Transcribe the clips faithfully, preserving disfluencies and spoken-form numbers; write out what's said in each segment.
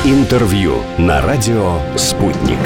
Интервью на радио «Спутник».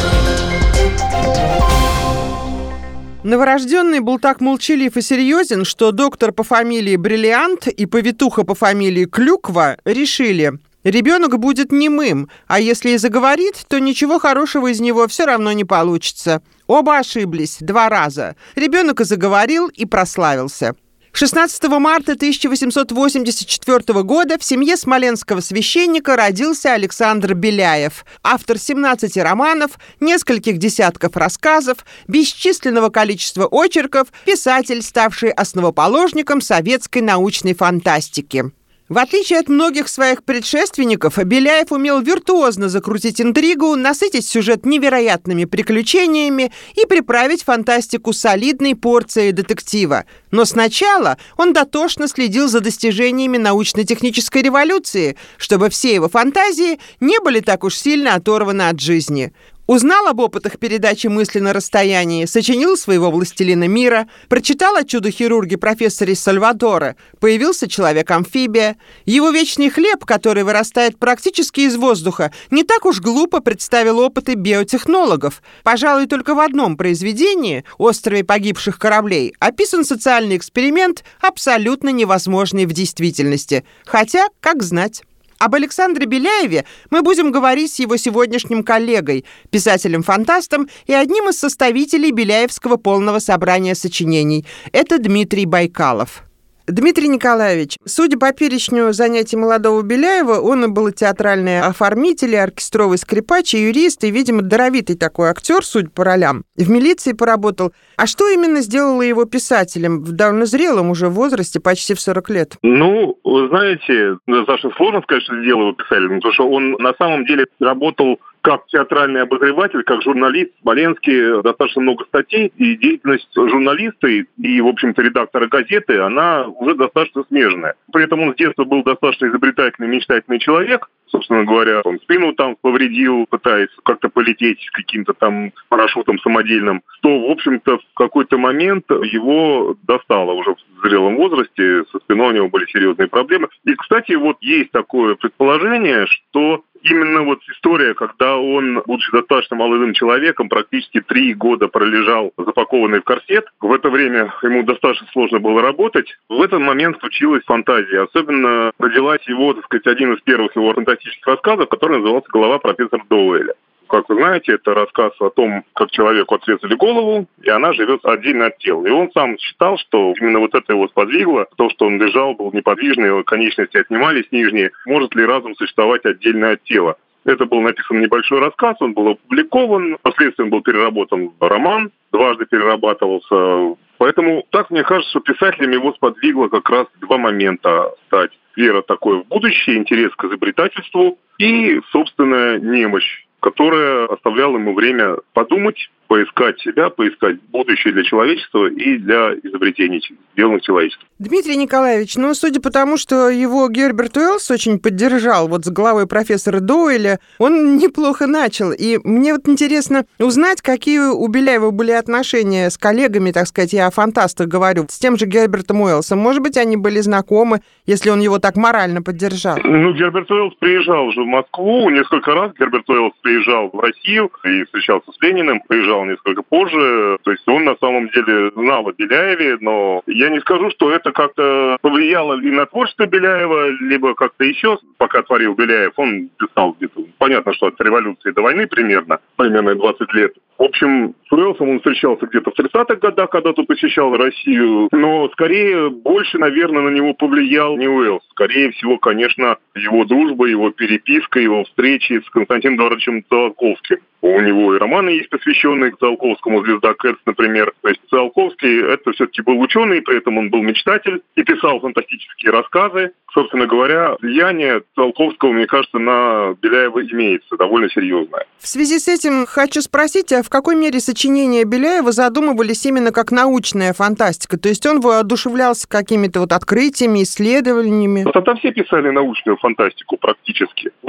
Новорожденный был так молчалив и серьезен, что доктор по фамилии Бриллиант и повитуха по фамилии Клюква решили: ребенок будет немым, а если и заговорит, то ничего хорошего из него все равно не получится. Оба ошиблись два раза. Ребенок и заговорил, и прославился. шестнадцатого марта тысяча восемьсот восемьдесят четвёртого года в семье смоленского священника родился Александр Беляев, автор семнадцати романов, нескольких десятков рассказов, бесчисленного количества очерков, писатель, ставший основоположником советской научной фантастики. В отличие от многих своих предшественников, Беляев умел виртуозно закрутить интригу, насытить сюжет невероятными приключениями и приправить фантастику солидной порцией детектива. Но сначала он дотошно следил за достижениями научно-технической революции, чтобы все его фантазии не были так уж сильно оторваны от жизни. Узнал об опытах передачи мысли на расстоянии, сочинил своего «Властелина мира», прочитал о чудо-хирурге профессоре Сальвадоре, появился человек-амфибия. Его вечный хлеб, который вырастает практически из воздуха, не так уж глупо представил опыты биотехнологов. Пожалуй, только в одном произведении, «Острове погибших кораблей», описан социальный эксперимент, абсолютно невозможный в действительности. Хотя, как знать. Об Александре Беляеве мы будем говорить с его сегодняшним коллегой, писателем-фантастом и одним из составителей Беляевского полного собрания сочинений. Это Дмитрий Байкалов. Дмитрий Николаевич, судя по перечню занятий молодого Беляева, он и был и театральный оформитель, и оркестровый скрипач, и юрист, и, видимо, даровитый такой актер, судя по ролям. В милиции поработал. А что именно сделало его писателем в довольно зрелом уже возрасте, почти в сорок лет? Ну, вы знаете, достаточно сложно сказать, что сделал его писателем, потому что он на самом деле работал как театральный обозреватель, как журналист. В Смоленске достаточно много статей, и деятельность журналиста и, в общем-то, редактора газеты, она уже достаточно смежная. При этом он с детства был достаточно изобретательный, мечтательный человек. Собственно говоря, он спину там повредил, пытаясь как-то полететь каким-то там парашютом самодельным, что, в общем-то, в какой-то момент его достало уже в зрелом возрасте, со спиной у него были серьезные проблемы. И, кстати, вот есть такое предположение, что именно вот история, когда он, будучи достаточно молодым человеком, практически три года пролежал запакованный в корсет, в это время ему достаточно сложно было работать, в этот момент случилась фантазия. Особенно родилась его, так сказать, один из первых его фантастических рассказов, который назывался «Голова профессора Доуэля». Как вы знаете, это рассказ о том, как человеку отрезали голову, и она живет отдельно от тела. И он сам считал, что именно вот это его сподвигло, то, что он лежал, был неподвижный, его конечности отнимались нижние, может ли разум существовать отдельно от тела. Это был написан небольшой рассказ, он был опубликован, впоследствии он был переработан в роман, дважды перерабатывался. Поэтому так мне кажется, что писателем его сподвигло как раз два момента стать. Вера такой в будущее, интерес к изобретательству и собственная немощь, которая оставляла ему время подумать, поискать себя, поискать будущее для человечества и для изобретений, сделанных человечеством. Дмитрий Николаевич, ну, судя по тому, что его Герберт Уэллс очень поддержал, вот с главой профессора Доуэля, он неплохо начал. И мне вот интересно узнать, какие у Беляева были отношения с коллегами, так сказать, я о фантастах говорю, с тем же Гербертом Уэллсом. Может быть, они были знакомы, если он его так морально поддержал? Ну, Герберт Уэллс приезжал уже в Москву несколько раз. Герберт Уэллс приезжал в Россию и встречался с Лениным, приезжал несколько позже. То есть он на самом деле знал о Беляеве, но я не скажу, что это как-то повлияло и на творчество Беляева, либо как-то еще, пока творил Беляев. Он писал где-то, понятно, что от революции до войны примерно, примерно двадцать лет. В общем, с Уэллсом он встречался где-то в тридцатых годах, когда тут посещал Россию, но скорее больше, наверное, на него повлиял не Уэллс. Скорее всего, конечно, его дружба, его переписка, его встречи с Константином Эдуардовичем Циолковским. У него и романы есть, посвященные Циолковскому, «Звезда Кэтс», например. То есть Циолковский — это все-таки был ученый, при этом он был мечтатель и писал фантастические рассказы. Собственно говоря, влияние Циолковского, мне кажется, на Беляева имеется довольно серьезное. В связи с этим хочу спросить, а в какой мере сочинения Беляева задумывались именно как научная фантастика? То есть он воодушевлялся какими-то вот открытиями, исследованиями? Тогда все писали научную фантастику практически. В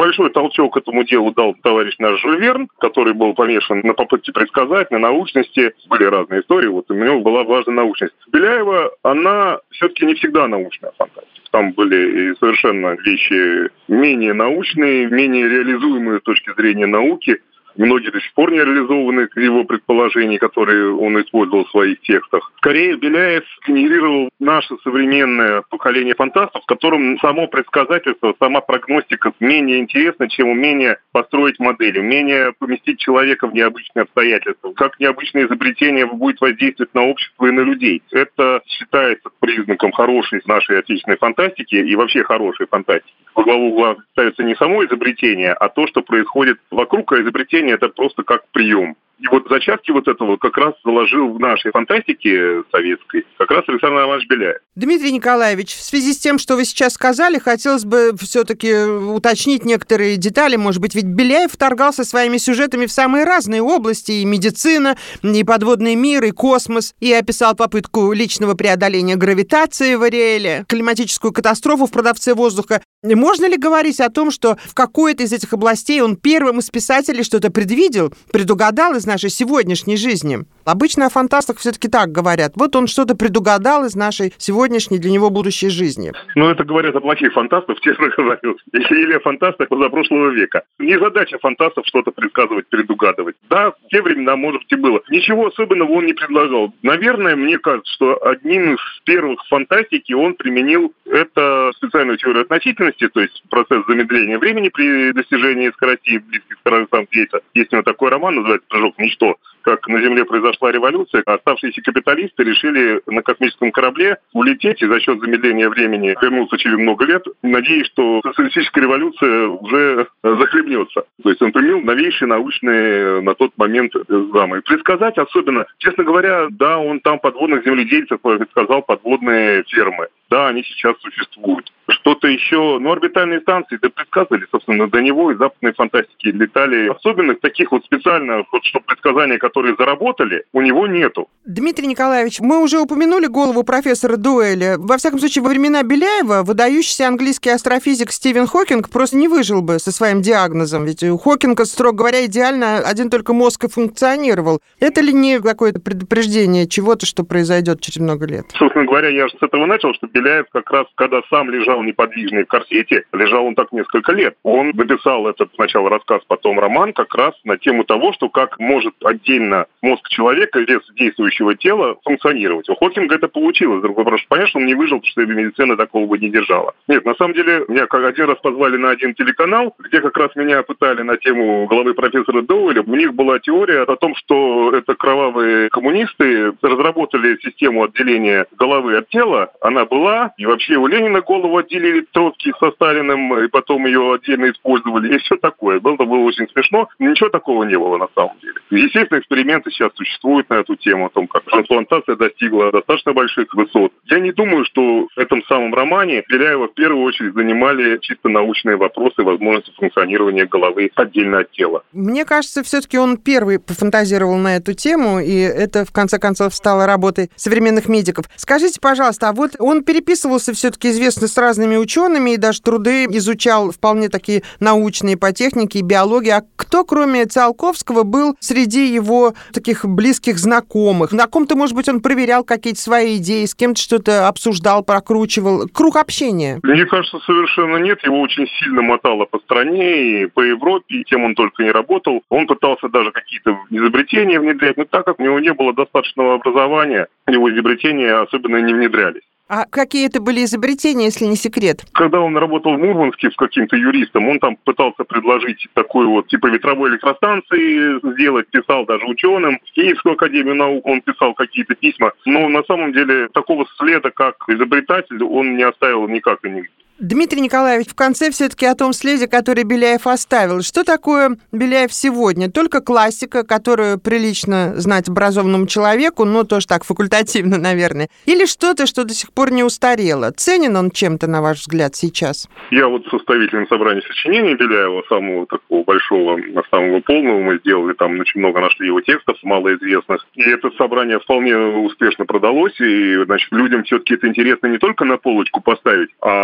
Большой толчок этому делу дал товарищ наш Жюль Верн, который был помешан на попытке предсказать, на научности. Были разные истории, вот у него была важна научность. Беляева, она все-таки не всегда научная фантастика. Там были и совершенно вещи менее научные, менее реализуемые с точки зрения науки. Многие до сих пор не реализованы его предположения, которые он использовал в своих текстах. Скорее, Беляев генерировал наше современное поколение фантастов, в котором само предсказательство, сама прогностика менее интересна, чем умение построить модели, умение поместить человека в необычные обстоятельства. Как необычное изобретение будет воздействовать на общество и на людей. Это считается признаком хорошей нашей отечественной фантастики и вообще хорошей фантастики. Во главу угла ставится не само изобретение, а то, что происходит вокруг, а изобретение это просто как прием. И вот зачатки вот этого как раз заложил в нашей фантастике советской как раз Александр Романович Беляев. Дмитрий Николаевич, в связи с тем, что вы сейчас сказали, хотелось бы все-таки уточнить некоторые детали. Может быть, ведь Беляев вторгался своими сюжетами в самые разные области: и медицина, и подводный мир, и космос, и описал попытку личного преодоления гравитации в Ариэле, климатическую катастрофу в «Продавце воздуха». Можно ли говорить о том, что в какой-то из этих областей он первым из писателей что-то предвидел, предугадал из нашей сегодняшней жизни? Обычно о фантастах все-таки так говорят. Вот он что-то предугадал из нашей сегодняшней для него будущей жизни. Ну, это говорят о плохих фантастах, честно говорю. Или о фантастах позапрошлого века. Не задача фантастов что-то предсказывать, предугадывать. Да, в те времена, может быть, и было. Ничего особенного он не предлагал. Наверное, мне кажется, что одним из первых фантастики он применил это специальную теорию относительности, то есть процесс замедления времени при достижении скоростей близких к координатам света. Есть у него такой роман, называется «Прыжок в ничто». Как на Земле произошла революция, оставшиеся капиталисты решили на космическом корабле улететь и за счет замедления времени вернуться через много лет, надеясь, что социалистическая революция уже захлебнется. То есть он применил новейшие научные на тот момент замы. Предсказать особенно, честно говоря, да, он там подводных земледельцев предсказал подводные фермы. Да, они сейчас существуют. Что-то еще, ну, орбитальные станции, да, предсказывали, собственно, до него из западной фантастики летали. Особенных таких вот специальных, вот, что предсказания, которые заработали, у него нету. Дмитрий Николаевич, мы уже упомянули голову профессора Дуэля. Во всяком случае, во времена Беляева выдающийся английский астрофизик Стивен Хокинг просто не выжил бы со своим диагнозом. Ведь у Хокинга, строго говоря, идеально один только мозг и функционировал. Это ли не какое-то предупреждение чего-то, что произойдет через много лет? Собственно говоря, я же с этого начал, что Беляев как раз, когда сам лежал неподвижный в корсете, лежал он так несколько лет. Он написал этот сначала рассказ, потом роман, как раз на тему того, что как может отдельно мозг человека без действующего тела функционировать. У Хокинга это получилось. Другой вопрос, понятно, что он не выжил, потому что медицина такого бы не держала. Нет, на самом деле, меня как один раз позвали на один телеканал, где как раз меня пытали на тему головы профессора Дуэля. У них была теория о том, что это кровавые коммунисты разработали систему отделения головы от тела. Она была, и вообще у Ленина голову отделили Троцкий со Сталиным, и потом ее отдельно использовали, и все такое. Это было очень смешно. Ничего такого не было на самом деле. Естественно, эксперименты сейчас существуют на эту тему, о том, как трансплантация достигла достаточно больших высот. Я не думаю, что в этом самом романе Беляева в первую очередь занимали чисто научные вопросы возможности функционирования головы отдельно от тела. Мне кажется, все-таки он первый пофантазировал на эту тему, и это, в конце концов, стало работой современных медиков. Скажите, пожалуйста, а вот он переписывался все-таки, известно, с разными учеными, и даже труды изучал вполне такие научные по технике и биологии. А кто, кроме Циолковского, был среди его таких близких знакомых? На ком-то, может быть, он проверял какие-то свои идеи, с кем-то что-то обсуждал, прокручивал? Круг общения? Мне кажется, совершенно нет. Его очень сильно мотало по стране и по Европе, и тем он только не работал. Он пытался даже какие-то изобретения внедрять, но так как у него не было достаточного образования, его изобретения особенно не внедрялись. А какие это были изобретения, если не секрет? Когда он работал в Мурманске с каким-то юристом, он там пытался предложить такую вот типа ветровой электростанции сделать, писал даже ученым. В Киевскую академию наук он писал какие-то письма. Но на самом деле такого следа, как изобретатель, он не оставил никак и нигде. Дмитрий Николаевич, в конце все-таки о том следе, который Беляев оставил. Что такое Беляев сегодня? Только классика, которую прилично знать образованному человеку, но тоже так факультативно, наверное. Или что-то, что до сих пор не устарело? Ценен он чем-то, на ваш взгляд, сейчас? Я вот составителем собрания сочинений Беляева, самого такого большого, самого полного, мы сделали, там очень много нашли его текстов, малоизвестных. И это собрание вполне успешно продалось, и, значит, людям все-таки это интересно не только на полочку поставить, а прочитать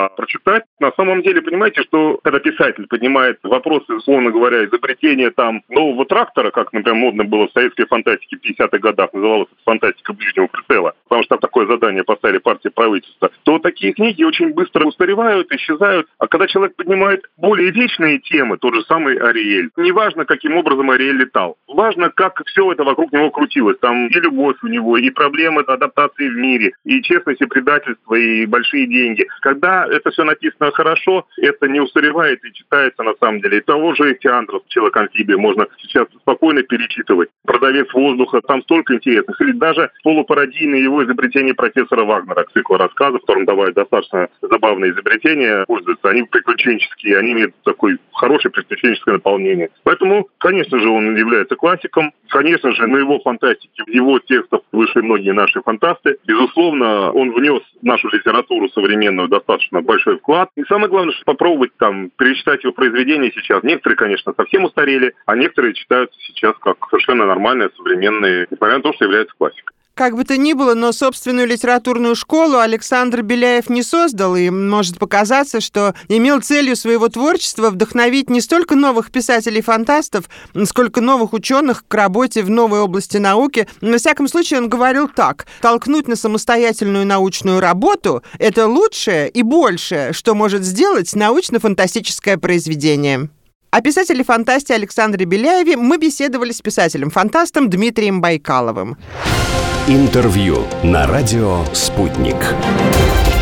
писать. На самом деле, понимаете, что когда писатель поднимает вопросы, условно говоря, изобретения там нового трактора, как, например, модно было в советской фантастике в пятидесятых годах, называлось это фантастика ближнего прицела, потому что там такое задание поставили партии правительства, то такие книги очень быстро устаревают, исчезают. А когда человек поднимает более вечные темы, тот же самый Ариэль, неважно, каким образом Ариэль летал, важно, как все это вокруг него крутилось. Там и любовь у него, и проблемы адаптации в мире, и честность, и предательство, и большие деньги. Когда это все написано хорошо, это не устаревает и читается на самом деле. И того же Тиандров, «Человек-амфибия», можно сейчас спокойно перечитывать. «Продавец воздуха», там столько интересных. Или даже полупародийные его изобретения профессора Вагнера, цикл рассказов, в котором давали достаточно забавные изобретения, пользуются. Они приключенческие, они имеют такое хорошее приключенческое наполнение. Поэтому, конечно же, он является классиком. Конечно же, на его фантастике, в его текстах вышли многие наши фантасты. Безусловно, он внес в нашу литературу современную достаточно большой вклад. И самое главное, что попробовать там перечитать его произведения сейчас. Некоторые, конечно, совсем устарели, а некоторые читаются сейчас как совершенно нормальные, современные, несмотря на то, что являются классикой. Как бы то ни было, но собственную литературную школу Александр Беляев не создал, и может показаться, что имел целью своего творчества вдохновить не столько новых писателей-фантастов, сколько новых ученых к работе в новой области науки. На всяком случае, он говорил так: толкнуть на самостоятельную научную работу – это лучшее и большее, что может сделать научно-фантастическое произведение. О писателе-фантасте Александре Беляеве мы беседовали с писателем-фантастом Дмитрием Байкаловым. Интервью на радио «Спутник».